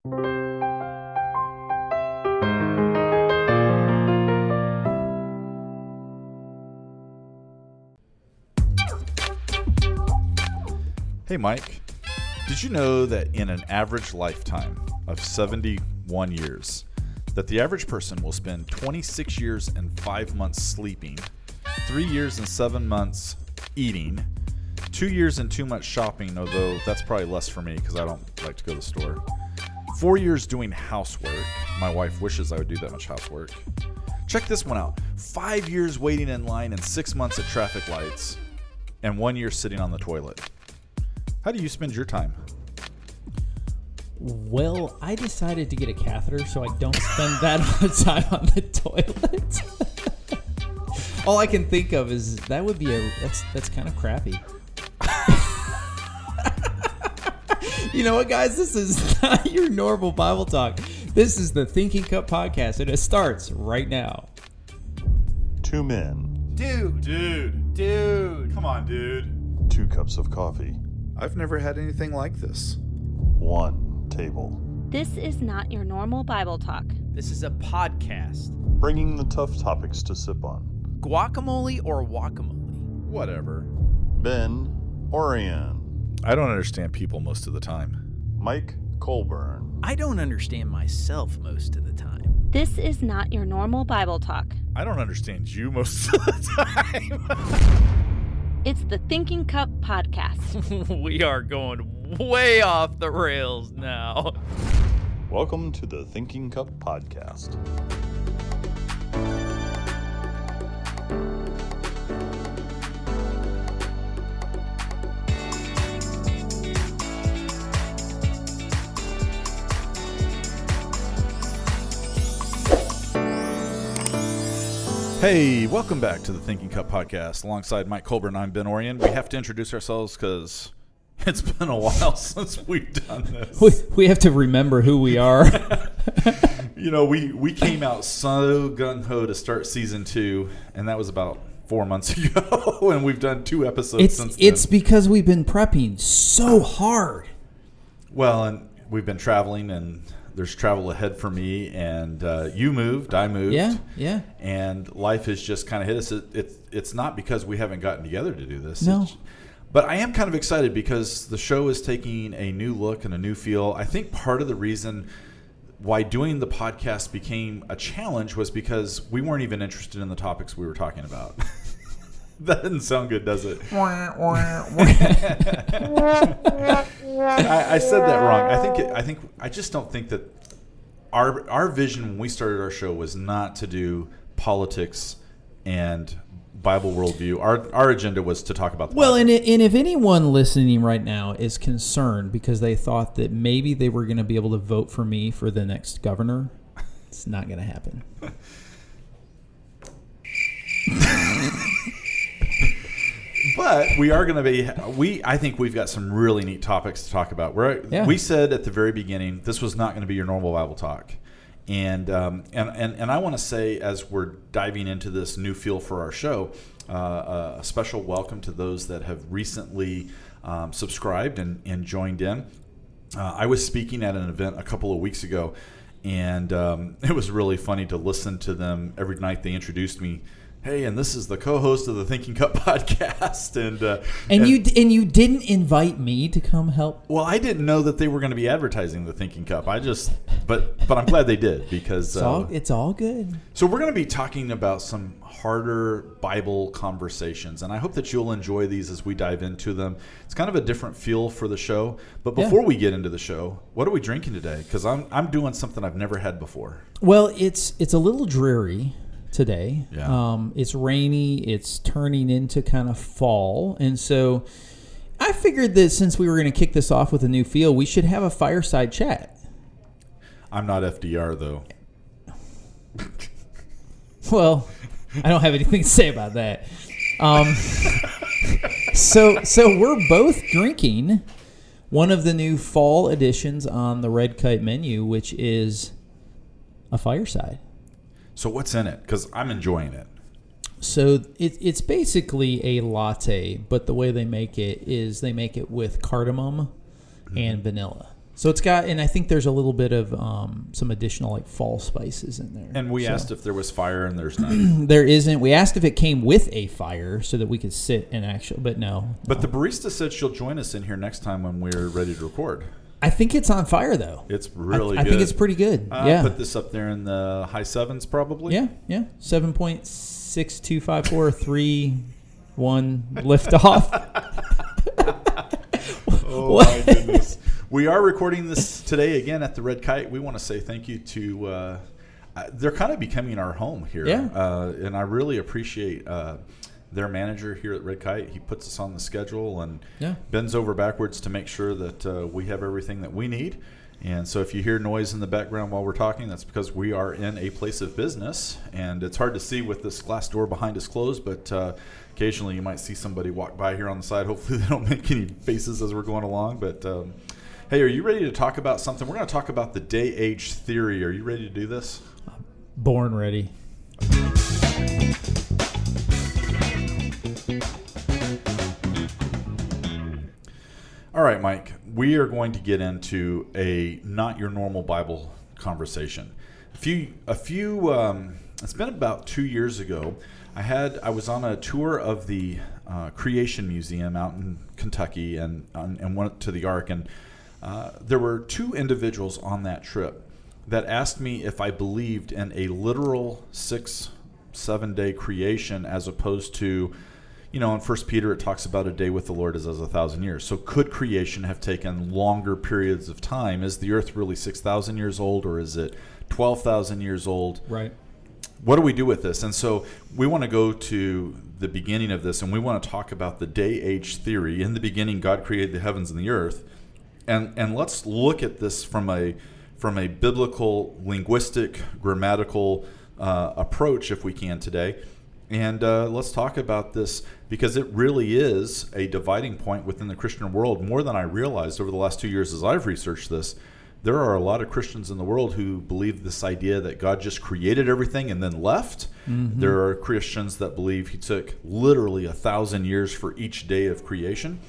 Hey Mike, did you know that in an average lifetime of 71 years, that the average person will spend 26 years and 5 months sleeping, 3 years and 7 months eating, 2 years and 2 months shopping, although that's probably less for me because I don't like to go to the store, 4 years doing housework, my wife wishes I would do that much housework, check this one out, 5 years waiting in line and 6 months at traffic lights, and 1 year sitting on the toilet. How do you spend your time? Well, I decided to get a catheter so I don't spend that much time on the toilet. All I can think of is that would be that's kind of crappy. You know what, guys? This is not your normal Bible talk. This is the Thinking Cup podcast, and it starts right now. 2 men. Dude. Come on, dude. 2 cups of coffee. I've never had anything like this. 1 table. This is not your normal Bible talk. This is a podcast. Bringing the tough topics to sip on. Guacamole or guacamole? Whatever. Ben Orion. I don't understand people most of the time. Mike Colburn. I don't understand myself most of the time. This is not your normal Bible talk. I don't understand you most of the time. It's the Thinking Cup podcast. We are going way off the rails now. Welcome to the Thinking Cup podcast. Hey, welcome back to the Thinking Cup podcast. Alongside Mike Colburn, I'm Ben Orion. We have to introduce ourselves because it's been a while since we've done this. We have to remember who we are. You know, we came out so gung-ho to start season 2, and that was about 4 months ago, and we've done 2 episodes since then. It's because we've been prepping so hard. Well, and we've been traveling, and there's travel ahead for me, and you moved, I moved. Yeah. And life has just kind of hit us. It's not because we haven't gotten together to do this. No. But I am kind of excited because the show is taking a new look and a new feel. I think part of the reason why doing the podcast became a challenge was because we weren't even interested in the topics we were talking about. That doesn't sound good, does it? I said that wrong. I just don't think that our vision when we started our show was not to do politics and Bible worldview. Our agenda was to talk about the Bible. And if anyone listening right now is concerned because they thought that maybe they were going to be able to vote for me for the next governor, it's not going to happen. But we are going to be. I think we've got some really neat topics to talk about. We said at the very beginning this was not going to be your normal Bible talk, and I want to say as we're diving into this new feel for our show, a special welcome to those that have recently subscribed and joined in. I was speaking at an event a couple of weeks ago, and it was really funny to listen to them every night. They introduced me. Hey, and this is the co-host of the Thinking Cup podcast, and you didn't invite me to come help. Well, I didn't know that they were going to be advertising the Thinking Cup. But I'm glad they did because it's all good. So we're going to be talking about some harder Bible conversations, and I hope that you'll enjoy these as we dive into them. It's kind of a different feel for the show. But before we get into the show, what are we drinking today? Because I'm doing something I've never had before. Well, it's a little dreary today. Yeah. It's rainy. It's turning into kind of fall. And so I figured that since we were going to kick this off with a new feel, we should have a fireside chat. I'm not FDR, though. Well, I don't have anything to say about that. So we're both drinking one of the new fall editions on the Red Kite menu, which is a fireside. So what's in it? Because I'm enjoying it. So it's basically a latte, but the way they make it is they make it with cardamom and vanilla. So it's got, and I think there's a little bit of some additional like fall spices in there. And we asked if there was fire, and there's none. There isn't. We asked if it came with a fire so that we could sit and actually, but no. But the barista said she'll join us in here next time when we're ready to record. I think it's on fire though. It's really good. I think it's pretty good. Yeah. Put this up there in the high 7s probably. Yeah. 7.625431 liftoff. Oh my goodness. We are recording this today again at the Red Kite. We want to say thank you to, they're kind of becoming our home here. Yeah. And I really appreciate their manager here at Red Kite. He puts us on the schedule and bends over backwards to make sure that we have everything that we need. And so if you hear noise in the background while we're talking, that's because we are in a place of business. And it's hard to see with this glass door behind us closed, but occasionally you might see somebody walk by here on the side. Hopefully they don't make any faces as we're going along. But hey, are you ready to talk about something? We're going to talk about the day-age theory. Are you ready to do this? Born ready. All right, Mike, we are going to get into a not your normal Bible conversation. It's been about 2 years ago. I was on a tour of the Creation Museum out in Kentucky and went to the Ark, and there were two individuals on that trip that asked me if I believed in a literal 6-7 day creation as opposed to, in 1 Peter it talks about a day with the Lord is as 1,000 years. So could creation have taken longer periods of time? Is the earth really 6,000 years old, or is it 12,000 years old? Right. What do we do with this? And so we want to go to the beginning of this, and we want to talk about the day-age theory. In the beginning, God created the heavens and the earth. And let's look at this from a biblical, linguistic, grammatical approach, if we can today. And let's talk about this because it really is a dividing point within the Christian world, more than I realized over the last 2 years as I've researched this. There are a lot of Christians in the world who believe this idea that God just created everything and then left. Mm-hmm. There are Christians that believe he took literally 1,000 years for each day of creation.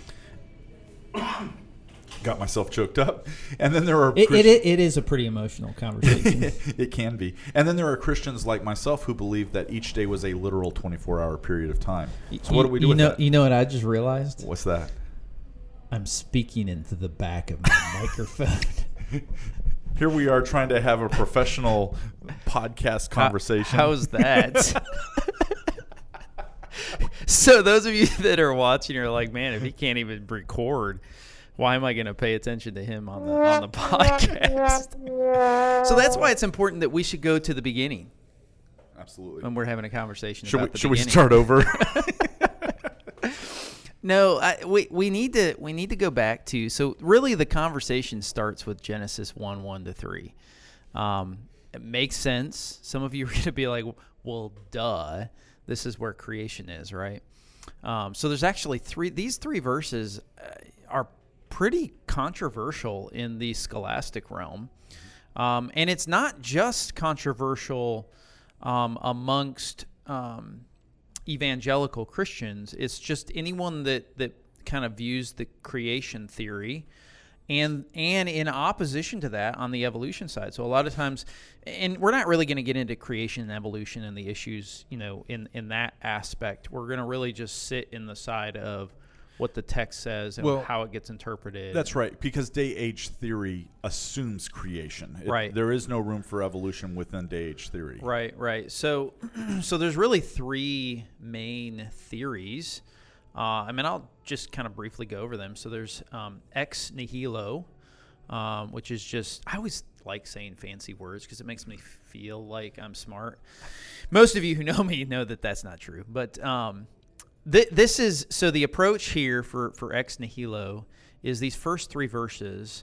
Got myself choked up. And then there are it is a pretty emotional conversation. It can be. And then there are Christians like myself who believe that each day was a literal 24-hour period of time. So what do we do with that? You know what I just realized? What's that? I'm speaking into the back of my microphone. Here we are trying to have a professional podcast conversation. How's that? So those of you that are watching are like, man, if he can't even record, why am I going to pay attention to him on the podcast? So that's why it's important that we should go to the beginning. Absolutely. When we're having a conversation should about the should beginning. We start over? No, we need to go back to, so really the conversation starts with Genesis 1:1-3. It makes sense. Some of you are going to be like, well, duh. This is where creation is, right? So there's actually these three verses are pretty controversial in the scholastic realm. And it's not just controversial amongst evangelical Christians. It's just anyone that kind of views the creation theory and in opposition to that on the evolution side. So a lot of times, and we're not really going to get into creation and evolution and the issues, in that aspect. We're going to really just sit in the side of what the text says and how it gets interpreted. That's right, because day-age theory assumes creation. Right. There is no room for evolution within day-age theory. Right. So there's really three main theories. I'll just kind of briefly go over them. So there's ex nihilo, which is just, I always like saying fancy words because it makes me feel like I'm smart. Most of you who know me know that that's not true, but this is, so the approach here for ex nihilo is these first three verses.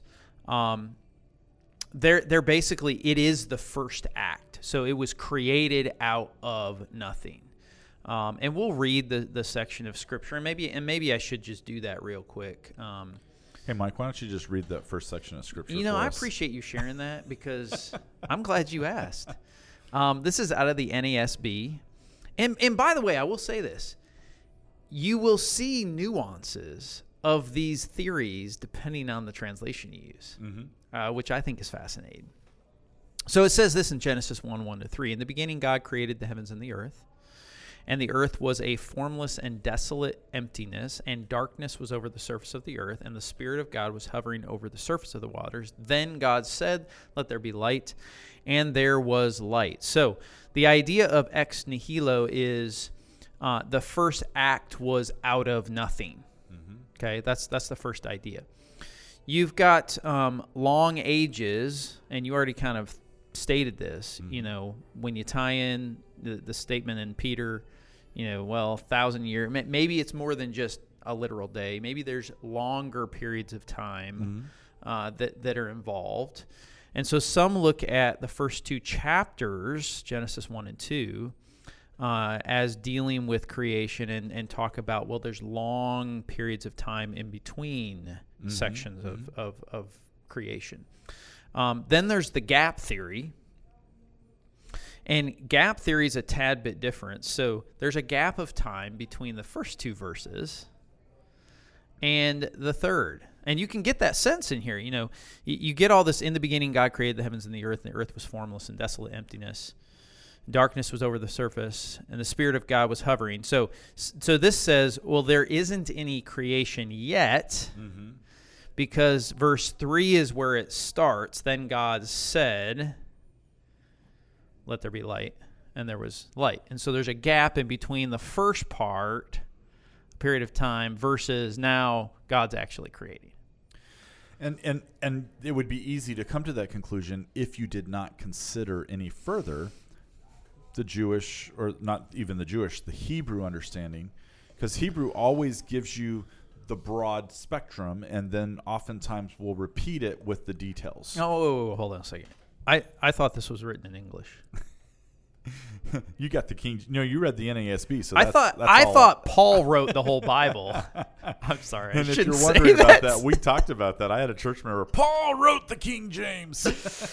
They're basically, it is the first act. So it was created out of nothing. And we'll read the section of scripture, and maybe I should just do that real quick. Hey, Mike, why don't you just read that first section of scripture? I appreciate you sharing that because I'm glad you asked. This is out of the NASB, and by the way, I will say this. You will see nuances of these theories depending on the translation you use. Mm-hmm. which I think is fascinating. So it says this in Genesis 1:1-3. In the beginning, God created the heavens and the earth. And the earth was a formless and desolate emptiness, and darkness was over the surface of the earth, and the Spirit of God was hovering over the surface of the waters. Then God said, "Let there be light," and there was light. So the idea of ex nihilo is the first act was out of nothing. Okay, that's the first idea. You've got long ages, and you already kind of stated this, when you tie in the statement in Peter, 1,000 years, maybe it's more than just a literal day. Maybe there's longer periods of time that are involved. And so some look at the first two chapters, Genesis 1 and 2, as dealing with creation and talk about, well, there's long periods of time in between sections of creation. Then there's the gap theory. And gap theory is a tad bit different. So there's a gap of time between the first two verses and the third. And you can get that sense in here. You get all this, in the beginning God created the heavens and the earth was formless and desolate emptiness. Darkness was over the surface, and the Spirit of God was hovering. So this says, well, there isn't any creation yet, because verse 3 is where it starts. Then God said, "Let there be light," and there was light. And so there's a gap in between the first part, a period of time, versus now God's actually creating. And it would be easy to come to that conclusion if you did not consider any further the Jewish, or not even the Jewish, the Hebrew understanding, because Hebrew always gives you the broad spectrum and then oftentimes will repeat it with the details. Oh, hold on a second. I thought this was written in English. You got the King. You read the NASB, so I thought Paul wrote the whole Bible. I'm sorry. And if you're wondering about that, we talked about that. I had a church member. Paul wrote the King James.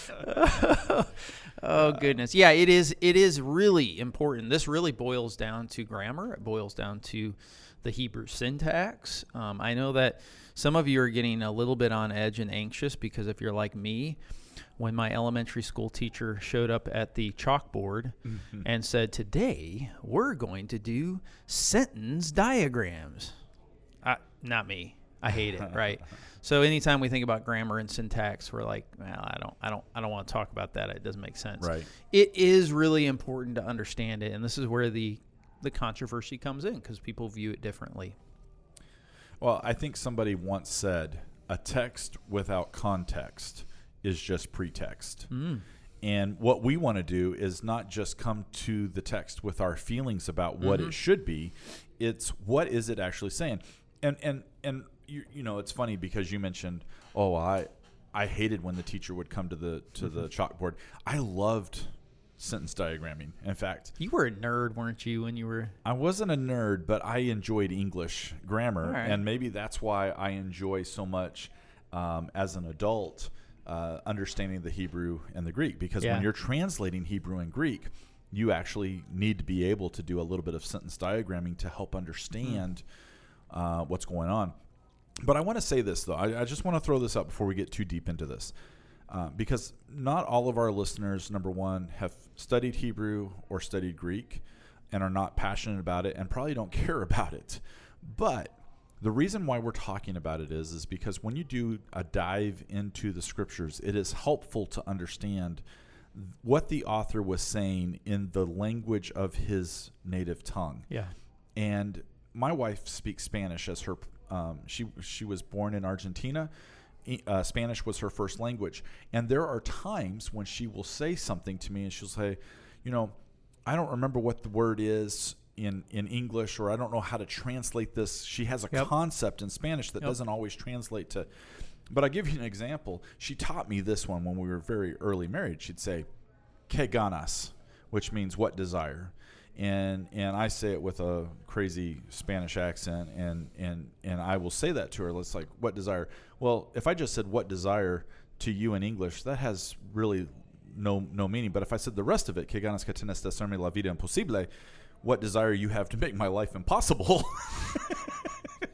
Oh goodness, yeah. It is really important. This really boils down to grammar. It boils down to the Hebrew syntax. I know that some of you are getting a little bit on edge and anxious because if you're like me, when my elementary school teacher showed up at the chalkboard and said, "Today we're going to do sentence diagrams." Not me. I hate it, right? So anytime we think about grammar and syntax, we're like, well, I don't want to talk about that. It doesn't make sense. Right. It is really important to understand it, and this is where the controversy comes in because people view it differently. Well, I think somebody once said, a text without context is just pretext. And what we want to do is not just come to the text with our feelings about what it should be. It's what is it actually saying? And it's funny because you mentioned, I hated when the teacher would come to the chalkboard. I loved sentence diagramming. In fact, you were a nerd, weren't you, when you were? I wasn't a nerd, but I enjoyed English grammar, right. And maybe that's why I enjoy so much as an adult understanding the Hebrew and the Greek. Because when you're translating Hebrew and Greek, you actually need to be able to do a little bit of sentence diagramming to help understand what's going on. But I want to say this, though. I just want to throw this up before we get too deep into this. Because not all of our listeners, number one, have studied Hebrew or studied Greek and are not passionate about it and probably don't care about it. But the reason why we're talking about it is because when you do a dive into the scriptures, it is helpful to understand what the author was saying in the language of his native tongue. Yeah. And my wife speaks Spanish as her she was born in Argentina. Spanish was her first language. And there are times when she will say something to me and she'll say, I don't remember what the word is in English, or I don't know how to translate this. She has a concept in Spanish that doesn't always translate to. But I'll give you an example. She taught me this one when we were very early married. She'd say, "Que ganas," which means what desire. And I say it with a crazy Spanish accent, and I will say that to her. It's like, what desire? Well, if I just said what desire to you in English, that has really no meaning. But if I said the rest of it, que ganas que tienes de hacerme la vida imposible, what desire you have to make my life impossible,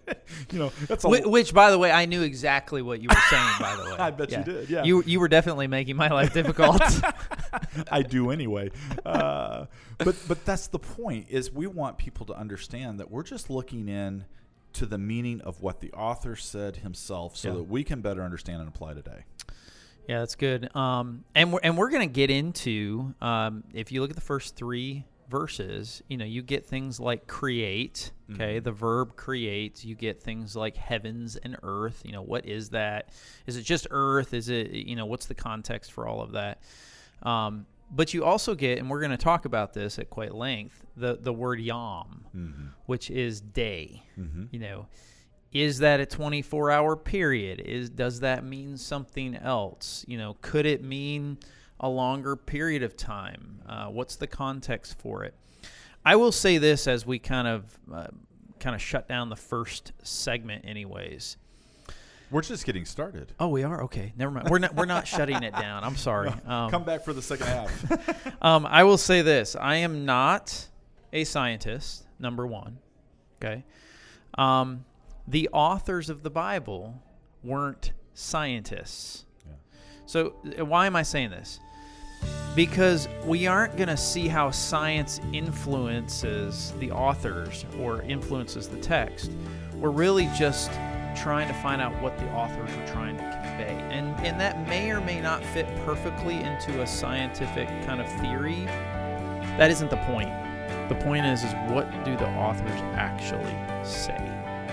That's a which, by the way, I knew exactly what you were saying. By the way, I bet you did. Yeah, you were definitely making my life difficult. I do anyway. But that's the point. Is we want people to understand that we're just looking in to the meaning of what the author said himself, so that we can better understand and apply today. Yeah, that's good. And we're going to get into if you look at the first 3 verses, you get things like create. Okay, the verb create. You get things like heavens and earth. What is that? Is it just earth? Is it what's the context for all of that? But you also get, and we're going to talk about this at quite length, the word yom, which is day. Is that a 24-hour period? Does that mean something else? Could it mean a longer period of time? What's the context for it? I will say this as we kind of shut down the first segment, anyways. We're just getting started. Oh, we are? Okay, never mind. We're not shutting it down. I'm sorry. Come back for the second half. I will say this: I am not a scientist. Number one, okay. The authors of the Bible weren't scientists. Yeah. So why am I saying this? Because we aren't going to see how science influences the authors or influences the text. We're really just trying to find out what the authors are trying to convey. And that may or may not fit perfectly into a scientific kind of theory. That isn't the point. The point is what do the authors actually say?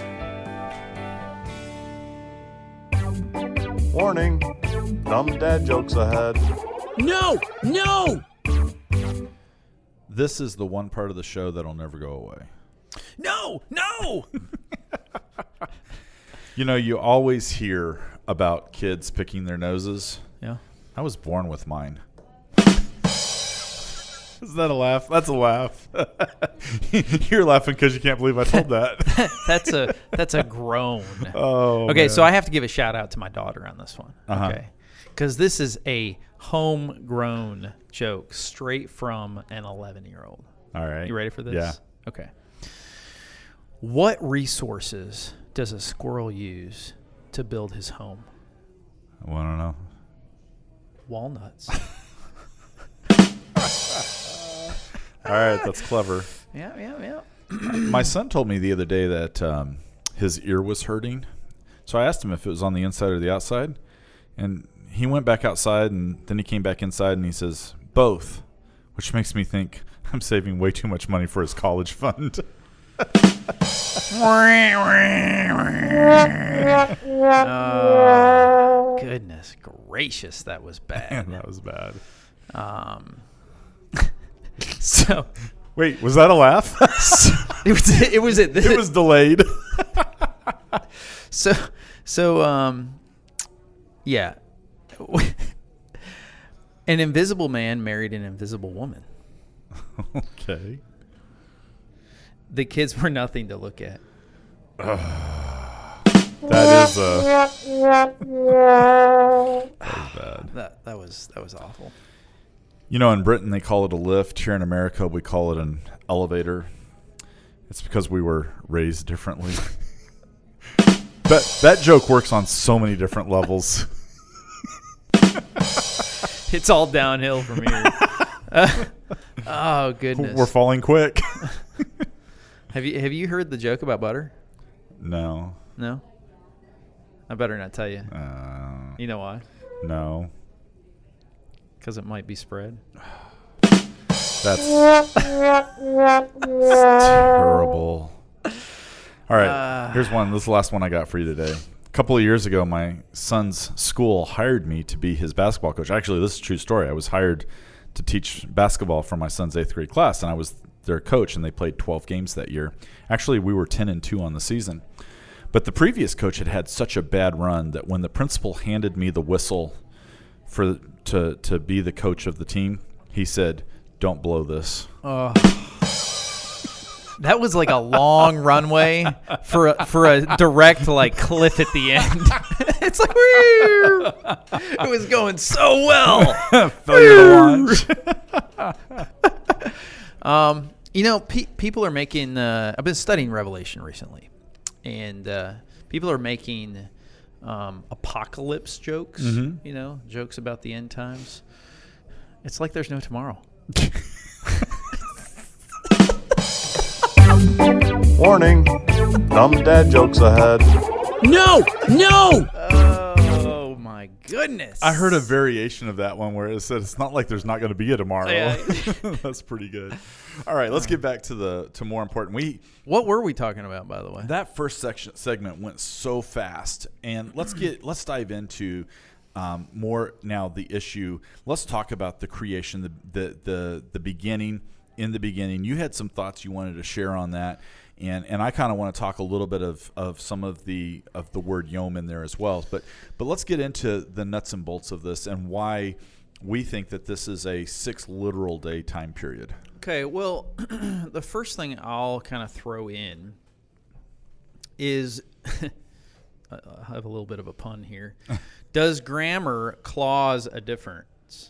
Warning, dumb dad jokes ahead. No! This is the one part of the show that'll never go away. No! You always hear about kids picking their noses. Yeah. I was born with mine. Is that a laugh? That's a laugh. You're laughing because you can't believe I told that. That's a groan. Oh, okay, man. So I have to give a shout out to my daughter on this one. Uh-huh. Okay, because this is a homegrown joke straight from an 11-year-old. All right. You ready for this? Yeah. Okay. What resources does a squirrel use to build his home? I don't know. Walnuts. All right, that's clever. Yeah. My son told me the other day that his ear was hurting. So I asked him if it was on the inside or the outside. And he went back outside, and then he came back inside, and he says, both, which makes me think I'm saving way too much money for his college fund. Goodness gracious, that was bad. Man, that was bad. So, wait, was that a laugh? it was delayed. Yeah. An invisible man married an invisible woman. Okay. The kids were nothing to look at. That was bad. That was awful. In Britain they call it a lift. Here in America we call it an elevator. It's because we were raised differently. That joke works on so many different levels. It's all downhill from here. Oh goodness. We're falling quick. Have you heard the joke about butter? No. No? I better not tell you. You know why? No. Because it might be spread. That's terrible. All right, here's one. This is the last one I got for you today. A couple of years ago, my son's school hired me to be his basketball coach. Actually, this is a true story. I was hired to teach basketball for my son's 8th grade class, and I was their coach, and they played 12 games that year. Actually, we were 10-2 on the season. But the previous coach had such a bad run that when the principal handed me the whistle to be the coach of the team, he said, "Don't blow this." That was like a long runway for a direct cliff at the end. It's like, woo! It was going so well. Failure to launch. People are making. I've been studying Revelation recently, and People are making apocalypse jokes, jokes about the end times. It's like there's no tomorrow. Warning, dumb dad jokes ahead. No! Oh my goodness! I heard a variation of that one where it said it's not like there's not going to be a tomorrow. Yeah. That's pretty good. All right, let's get back to more important. What were we talking about, by the way? That first segment went so fast, and let's dive into more now the issue. Let's talk about the creation, the beginning. In the beginning, you had some thoughts you wanted to share on that, and I kind of want to talk a little bit of some of the word yom in there as well. But let's get into the nuts and bolts of this and why we think that this is a 6 literal day time period. Okay, well, the first thing I'll kind of throw in is I have a little bit of a pun here. Does grammar cause a difference?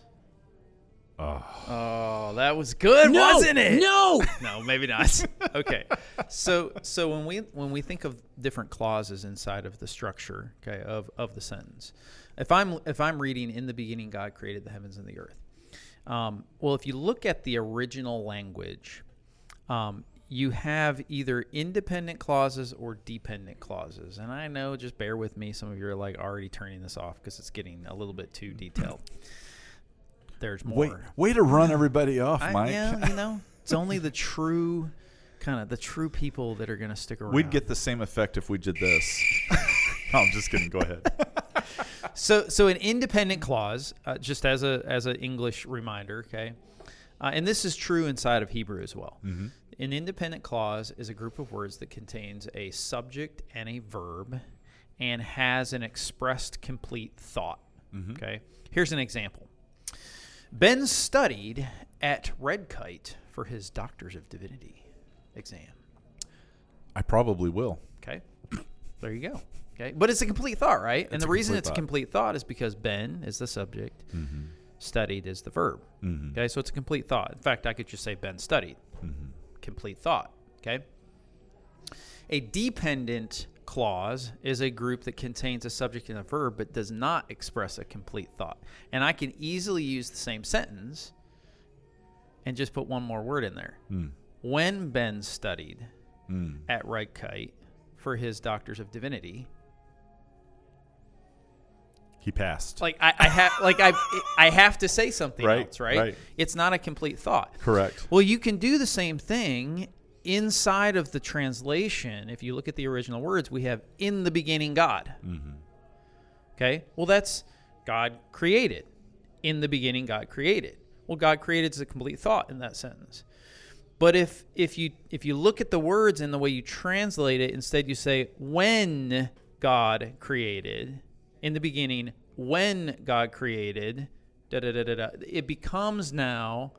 Oh, that was good, wasn't it? No, maybe not. Okay, so when we think of different clauses inside of the structure, okay, of the sentence, if I'm reading, in the beginning God created the heavens and the earth. Well, if you look at the original language, you have either independent clauses or dependent clauses, and I know, just bear with me. Some of you are like already turning this off because it's getting a little bit too detailed. There's more. Way to run everybody off, Mike. Yeah, it's only the true people that are going to stick around. We'd get the same effect if we did this. No, I'm just kidding. Go ahead. So an independent clause, just as a English reminder, okay, and this is true inside of Hebrew as well. Mm-hmm. An independent clause is a group of words that contains a subject and a verb, and has an expressed complete thought. Mm-hmm. Okay, here's an example. Ben studied at Red Kite for his Doctors of Divinity exam. I probably will. Okay. There you go. Okay. But it's a complete thought, right? And the reason it's a complete thought is because Ben is the subject, studied is the verb. Mm-hmm. Okay. So it's a complete thought. In fact, I could just say Ben studied. Mm-hmm. Complete thought. Okay. A dependent clause is a group that contains a subject and a verb but does not express a complete thought. And I can easily use the same sentence and just put one more word in there. When Ben studied at Red Kite for his Doctors of Divinity, he passed. Like I have to say something else, right? It's not a complete thought. Correct. Well, you can do the same thing inside of the translation. If you look at the original words, we have in the beginning God. Mm-hmm. Okay? Well, that's God created. In the beginning God created. Well, God created is a complete thought in that sentence. But if you look at the words and the way you translate it, instead you say when God created, in the beginning when God created, it becomes now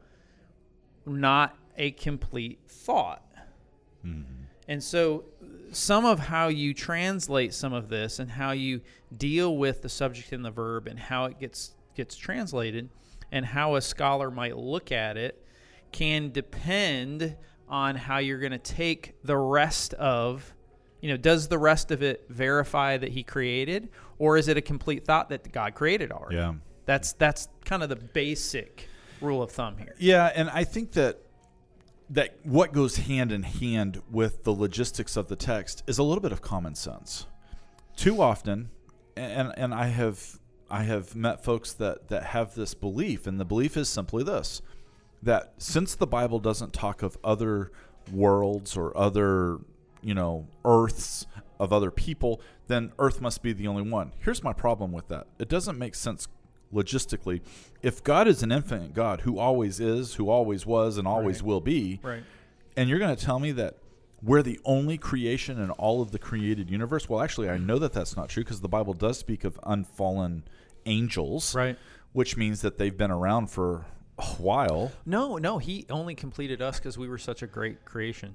not a complete thought. Mm-hmm. And so some of how you translate some of this and how you deal with the subject and the verb and how it gets translated and how a scholar might look at it can depend on how you're going to take the rest of, does the rest of it verify that he created, or is it a complete thought that God created already? Yeah. That's kind of the basic rule of thumb here. Yeah, and I think that what goes hand in hand with the logistics of the text is a little bit of common sense. Too often, and I have met folks that have this belief, and the belief is simply this, that since the Bible doesn't talk of other worlds or other, earths of other people, then earth must be the only one. Here's my problem with that. It doesn't make sense logistically. If God is an infinite God who always is, who always was, and always will be, and you're going to tell me that we're the only creation in all of the created universe, well, actually, I know that that's not true because the Bible does speak of unfallen angels, which means that they've been around for a while. No, he only completed us because we were such a great creation.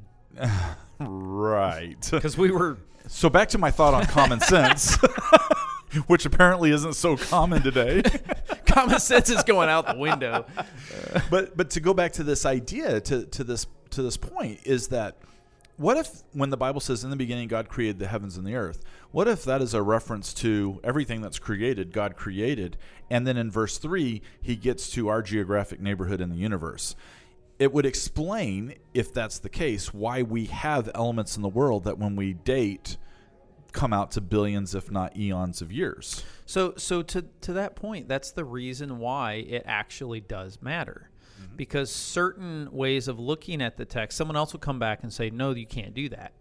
Right. Because we were... So back to my thought on common sense, which apparently isn't so common today. Common sense is going out the window. But to go back to this idea, to this point, is that what if when the Bible says in the beginning God created the heavens and the earth, what if that is a reference to everything that's created, God created, and then in verse 3 he gets to our geographic neighborhood in the universe? It would explain, if that's the case, why we have elements in the world that when we date come out to billions, if not eons of years. So to that point, that's the reason why it actually does matter. Because certain ways of looking at the text, someone else will come back and say, no, you can't do that.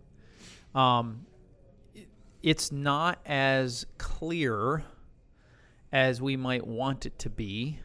It's not as clear as we might want it to be.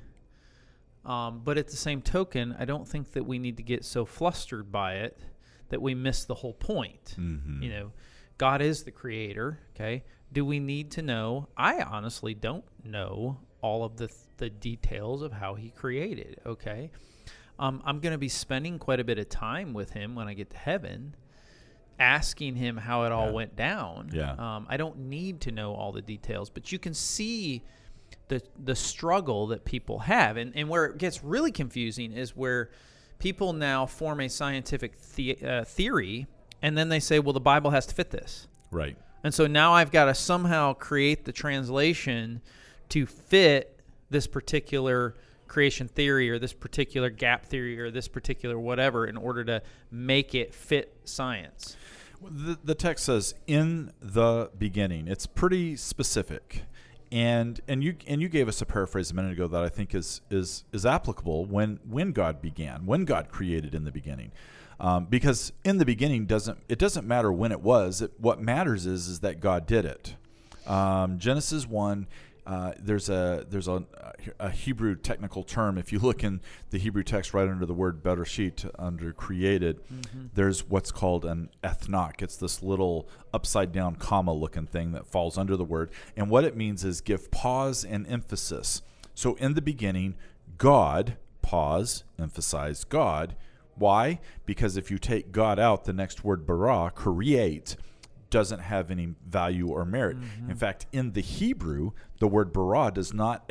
But at the same token, I don't think that we need to get so flustered by it that we miss the whole point. Mm-hmm. God is the creator, okay? Do we need to know? I honestly don't know all of the details of how he created, okay? I'm going to be spending quite a bit of time with him when I get to heaven, asking him how it all went down. Yeah. I don't need to know all the details, but you can see the struggle that people have. And where it gets really confusing is where people now form a scientific theory, and then they say, well, the Bible has to fit this. Right. And so now I've got to somehow create the translation to fit this particular creation theory or this particular gap theory or this particular whatever in order to make it fit science. The text says, in the beginning. It's pretty specific. And you gave us a paraphrase a minute ago that I think is applicable when God began, when God created in the beginning. Because in the beginning doesn't matter when it was. What matters is that God did it. Genesis 1, there's a Hebrew technical term. If you look in the Hebrew text right under the word Bereshit, under created, there's what's called an ethnok. It's this little upside down comma looking thing that falls under the word. And what it means is give pause and emphasis. So in the beginning, God, pause, emphasize God. Why? Because if you take God out, the next word bara, create, doesn't have any value or merit. In fact, in the Hebrew, the word bara does not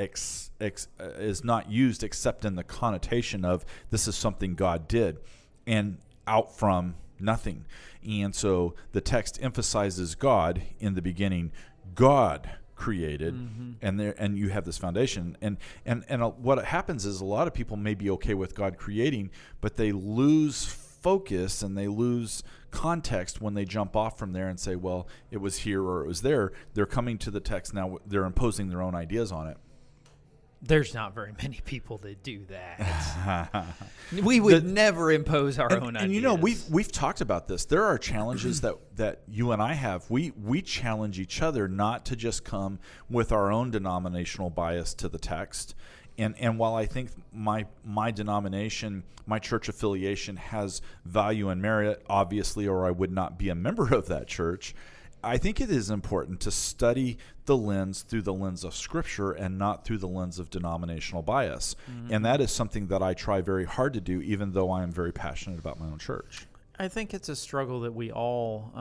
is not used except in the connotation of this is something God did and out from nothing. And so the text emphasizes God in the beginning. God created, and you have this foundation. And what happens is a lot of people may be okay with God creating, but they lose focus and they lose context when they jump off from there and say, well, it was here or it was there. They're coming to the text now, they're imposing their own ideas on it. There's not very many people that do that. We would never impose our own ideas. And you know, we've talked about this. There are challenges that you and I have. We challenge each other not to just come with our own denominational bias to the text. And while I think my denomination, my church affiliation has value and merit, obviously, or I would not be a member of that church, I think it is important to study the lens through the lens of Scripture and not through the lens of denominational bias. And that is something that I try very hard to do, even though I am very passionate about my own church. I think it's a struggle that we all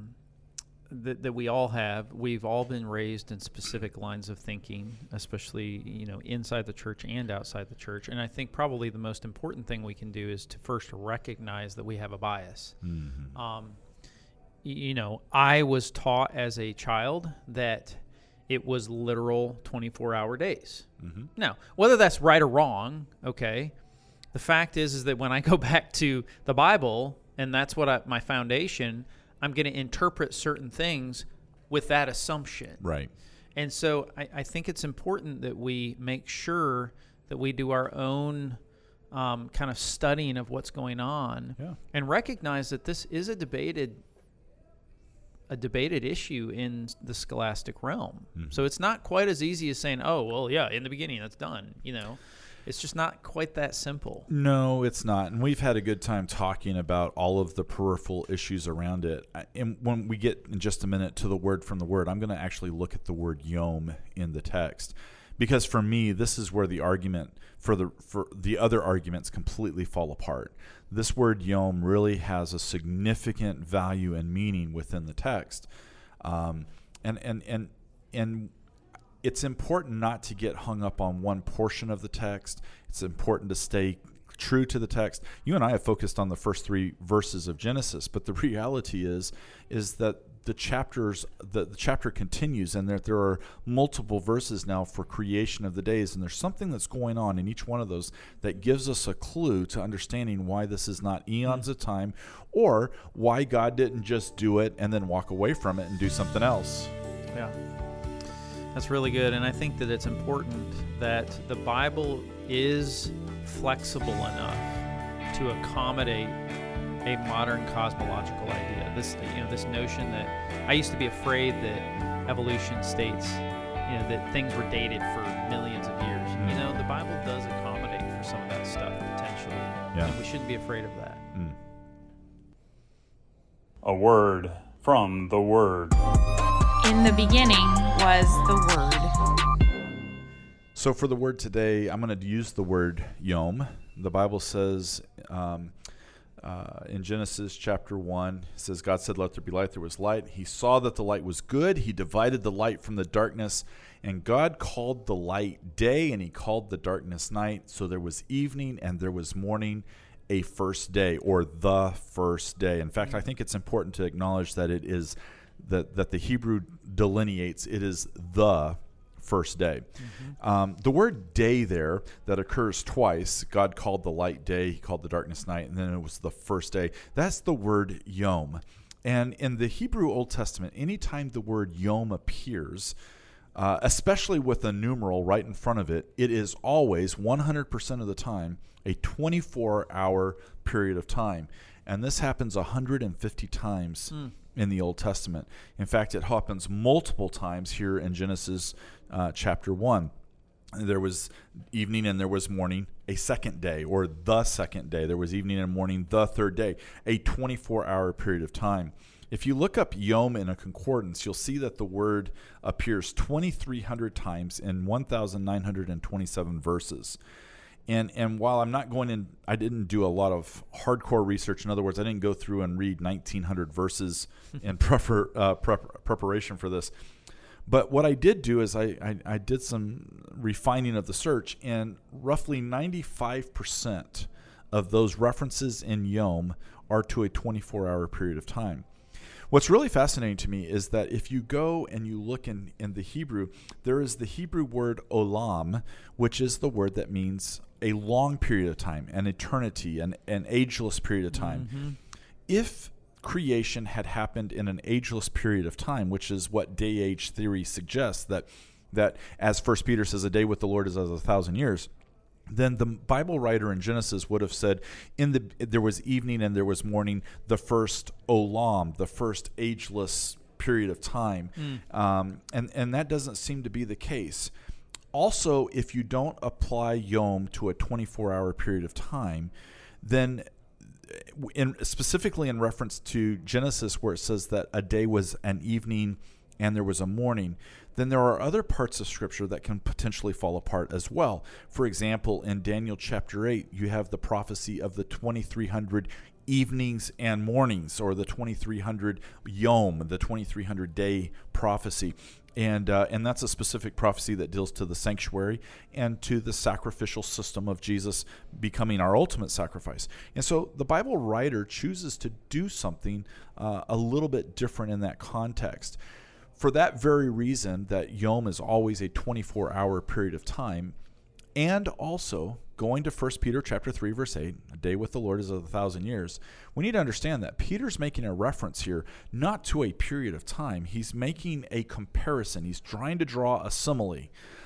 that we all have. We've all been raised in specific lines of thinking, especially inside the church and outside the church. And I think probably the most important thing we can do is to first recognize that we have a bias. I was taught as a child that it was literal 24-hour days. Now, whether that's right or wrong, okay, the fact is that when I go back to the Bible, and that's what my foundation, I'm going to interpret certain things with that assumption. Right. And so I think it's important that we make sure that we do our own kind of studying of what's going on and recognize that this is a debated issue in the scholastic realm. So it's not quite as easy as saying, oh, well, yeah, in the beginning, that's done. It's just not quite that simple. No, it's not. And we've had a good time talking about all of the peripheral issues around it. And when we get in just a minute to the word from the word, I'm going to actually look at the word yom in the text. Because for me, this is where the argument for the other arguments completely fall apart. This word yom really has a significant value and meaning within the text. And it's important not to get hung up on one portion of the text. It's important to stay true to the text. You and I have focused on the first 3 verses of Genesis, but the reality is that the chapter continues, and that there are multiple verses now for creation of the days, and there's something that's going on in each one of those that gives us a clue to understanding why this is not eons of time, or why God didn't just do it and then walk away from it and do something else. Yeah. That's really good, and I think that it's important that the Bible is flexible enough to accommodate a modern cosmological idea. This notion that I used to be afraid that evolution states, that things were dated for millions of years. The Bible does accommodate for some of that stuff potentially, and we shouldn't be afraid of that. A word from the Word. In the beginning was the Word. So for the word today, I'm going to use the word yom. The Bible says in Genesis chapter 1, it says, God said, let there be light. There was light. He saw that the light was good. He divided the light from the darkness. And God called the light day, and he called the darkness night. So there was evening and there was morning, a first day, or the first day. In fact, I think it's important to acknowledge that it is that the Hebrew delineates it is the first day. The word day there that occurs twice, God called the light day, he called the darkness night, and then it was the first day. That's the word yom. And in the Hebrew Old Testament, anytime the word yom appears, especially with a numeral right in front of it, it is always 100% of the time a 24-hour period of time. And this happens 150 times in the Old Testament. In fact, it happens multiple times here in Genesis chapter 1. There was evening and there was morning, a second day, or the second day. There was evening and morning, the third day, a 24-hour period of time. If you look up yom in a concordance, you'll see that the word appears 2,300 times in 1,927 verses. And while I'm not going in, I didn't do a lot of hardcore research. In other words, I didn't go through and read 1,900 verses in preparation for this. But what I did do is I did some refining of the search, and roughly 95% of those references in yom are to a 24-hour period of time. What's really fascinating to me is that if you go and you look in the Hebrew, there is the Hebrew word olam, which is the word that means a long period of time, an eternity, an ageless period of time. If creation had happened in an ageless period of time, which is what day-age theory suggests, that as 1 Peter says, a day with the Lord is as 1,000 years, then the Bible writer in Genesis would have said, there was evening and there was morning, the first olam, the first ageless period of time. And that doesn't seem to be the case. Also, if you don't apply yom to a 24-hour period of time, then specifically in reference to Genesis, where it says that a day was an evening and there was a morning, then there are other parts of Scripture that can potentially fall apart as well. For example, in Daniel chapter 8, you have the prophecy of the 2,300 evenings and mornings, or the 2,300 yom, the 2,300 day prophecy. And that's a specific prophecy that deals to the sanctuary and to the sacrificial system of Jesus becoming our ultimate sacrifice. And so the Bible writer chooses to do something a little bit different in that context. For that very reason, that yom is always a 24-hour period of time, and also going to 1 Peter chapter 3, verse 8, a day with the Lord is 1,000 years, we need to understand that Peter's making a reference here not to a period of time. He's making a comparison. He's trying to draw a simile.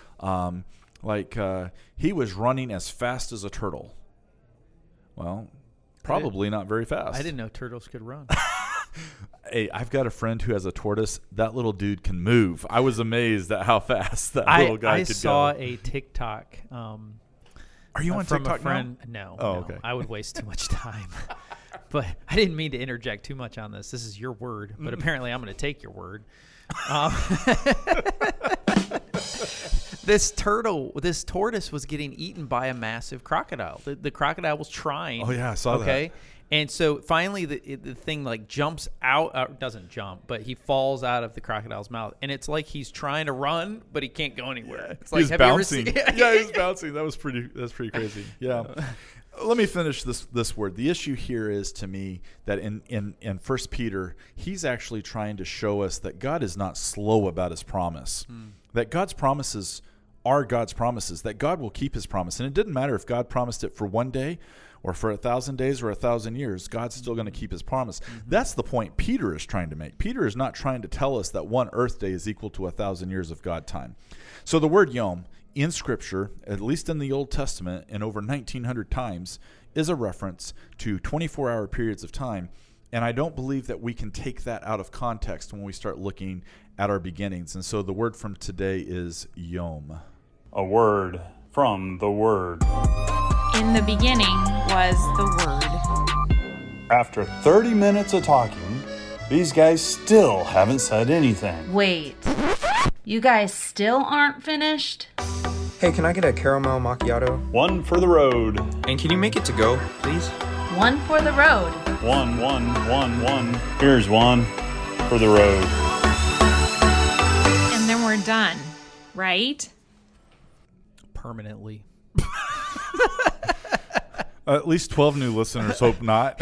He was running as fast as a turtle. Well, probably not very fast. I didn't know turtles could run. Hey, I've got a friend who has a tortoise. That little dude can move. I was amazed at how fast that little guy could go. I saw a TikTok. Are you on from TikTok a friend? now? No. Okay. I would waste too much time. But I didn't mean to interject too much on this. This is your word, but apparently I'm going to take your word. This tortoise was getting eaten by a massive crocodile. The crocodile was trying. Oh yeah, I saw that. Okay. And so finally the thing jumps out, doesn't jump, but he falls out of the crocodile's mouth. And it's like he's trying to run, but he can't go anywhere. It's like, he's bouncing. Yeah, he's bouncing. That's pretty crazy. Yeah. let me finish this word. The issue here is, to me, that in 1 Peter, he's actually trying to show us that God is not slow about his promise, that God's promises are God's promises, that God will keep his promise. And it didn't matter if God promised it for one day or for 1,000 days or 1,000 years, God's still going to keep his promise. That's the point Peter is trying to make. Peter is not trying to tell us that one earth day is equal to 1,000 years of God time. So the word yom in Scripture, at least in the Old Testament, and over 1,900 times, is a reference to 24-hour periods of time. And I don't believe that we can take that out of context when we start looking at our beginnings. And so the word from today is yom. A word from the Word. In the beginning was the Word. After 30 minutes of talking, these guys still haven't said anything. Wait, you guys still aren't finished? Hey, can I get a caramel macchiato? One for the road. And can you make it to go, please? One for the road. One. Here's one for the road. And then we're done, right? Permanently. At least 12 new listeners hope not.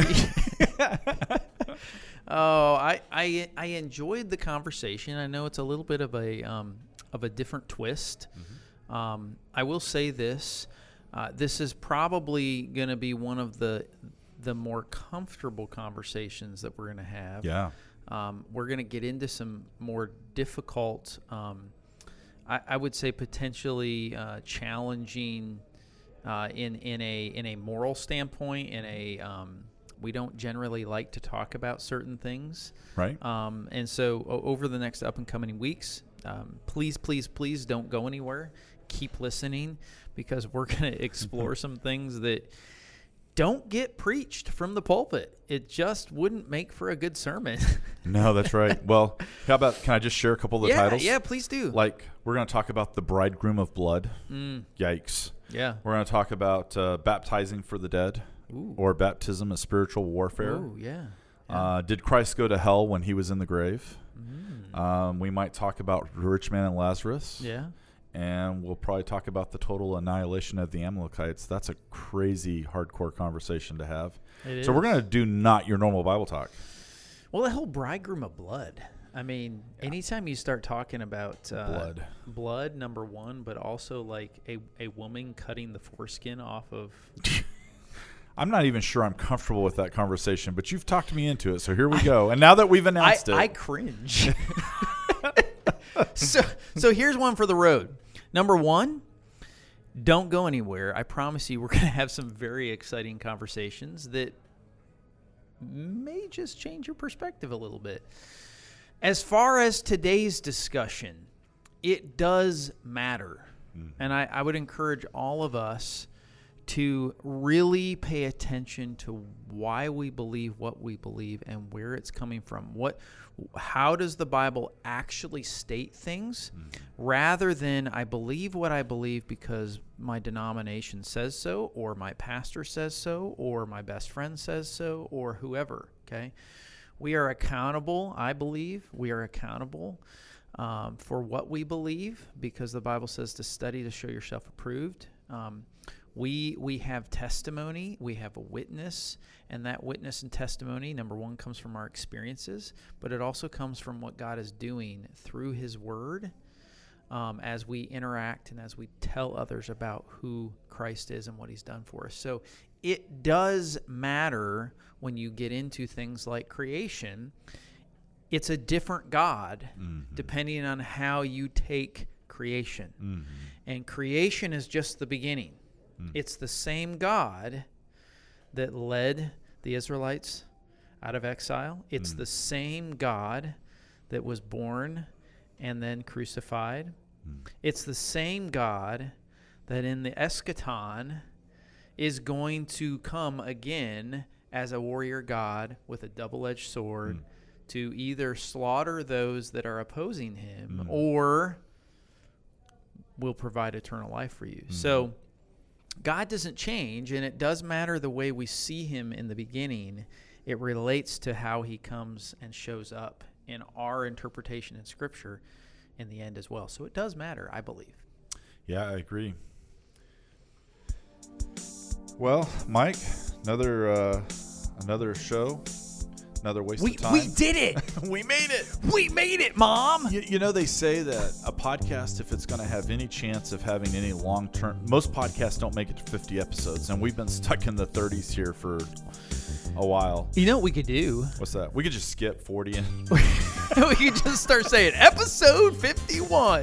Oh, I enjoyed the conversation. I know it's a little bit of a different twist. I will say this: this is probably going to be one of the more comfortable conversations that we're going to have. Yeah. We're going to get into some more difficult, I would say potentially challenging in a moral standpoint. We don't generally like to talk about certain things, Right. And so over the next up and coming weeks, please don't go anywhere. Keep listening, because we're going to explore some things that don't get preached from the pulpit. It just wouldn't make for a good sermon. No, that's right. Well, how about, can I just share a couple of the titles? Yeah, please do. Like, we're going to talk about the bridegroom of blood. Yikes. Yeah. We're going to talk about baptizing for the dead. Ooh. Or baptism as spiritual warfare. Oh, yeah. Did Christ go to hell when he was in the grave? We might talk about the rich man and Lazarus. Yeah. And we'll probably talk about the total annihilation of the Amalekites. That's a crazy, hardcore conversation to have. So we're going to do not your normal Bible talk. Well, the whole bridegroom of blood. I mean, anytime you start talking about blood, number one, but also like a woman cutting the foreskin off of... I'm not even sure I'm comfortable with that conversation, but you've talked me into it, so here we go. And now that we've announced I cringe. So here's one for the road. Number one, don't go anywhere. I promise you we're going to have some very exciting conversations that may just change your perspective a little bit. As far as today's discussion, it does matter. And I would encourage all of us to really pay attention to why we believe what we believe and where it's coming from. How does the Bible actually state things, rather than I believe what I believe because my denomination says so, or my pastor says so, or my best friend says so, or whoever, okay? We are accountable, I believe. We are accountable for what we believe, because the Bible says to study to show yourself approved. We have testimony, we have a witness, and that witness and testimony, number one, comes from our experiences, but it also comes from what God is doing through His Word as we interact and as we tell others about who Christ is and what He's done for us. So it does matter when you get into things like creation. It's a different God depending on how you take creation. And creation is just the beginning. It's the same God that led the Israelites out of exile. It's the same God that was born and then crucified. It's the same God that in the eschaton is going to come again as a warrior God with a double-edged sword to either slaughter those that are opposing Him or will provide eternal life for you. So God doesn't change, and it does matter the way we see Him in the beginning. It relates to how He comes and shows up in our interpretation in Scripture in the end as well. So it does matter, I believe. Yeah, I agree. Well, Mike, another show, another waste of time. We did it. We made it. We made it, Mom. You know, they say that a podcast, if it's going to have any chance of having any long-term, most podcasts don't make it to 50 episodes, and we've been stuck in the 30s here for a while. You know what we could do? What's that? We could just skip 40 and We could just start saying episode 51.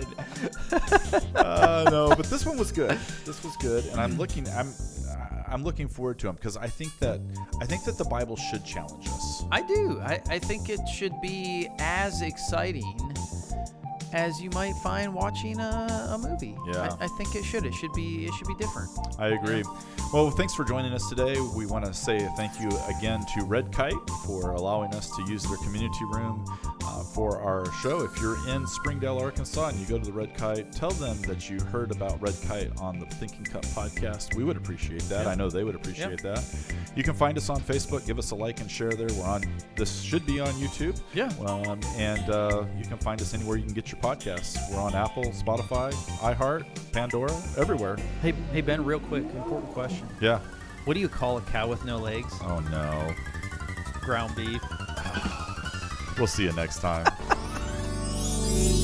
no, but this one was good. This was good, and I'm looking forward to them because I think that the Bible should challenge us. I do. I think it should be as exciting as you might find watching a movie. Yeah. I think it should. It should be different. I agree. Well, thanks for joining us today. We want to say thank you again to Red Kite for allowing us to use their community room for our show. If you're in Springdale, Arkansas, and you go to the Red Kite, tell them that you heard about Red Kite on the Thinking Cup podcast. We would appreciate that. Yep. I know they would appreciate that. You can find us on Facebook. Give us a like and share there. This should be on YouTube. Yeah. And you can find us anywhere you can get your podcasts. We're on Apple, Spotify, iHeart, Pandora, everywhere. Hey Ben, real quick, important question. Yeah. What do you call a cow with no legs? Oh no. Ground beef. We'll see you next time.